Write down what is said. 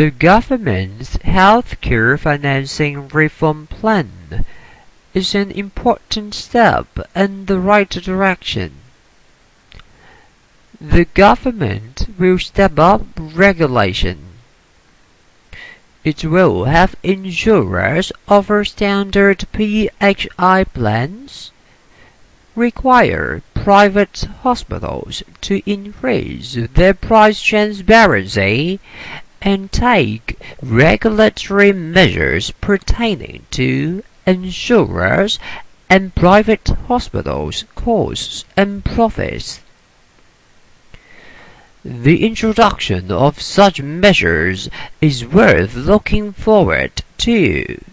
The government's healthcare financing reform plan is an important step in the right direction. The government will step up regulation. It will have insurers offer standard PHI plans, require private hospitals to increase their price transparency, and take regulatory measures pertaining to insurers and private hospitals' costs and profits. The introduction of such measures is worth looking forward to.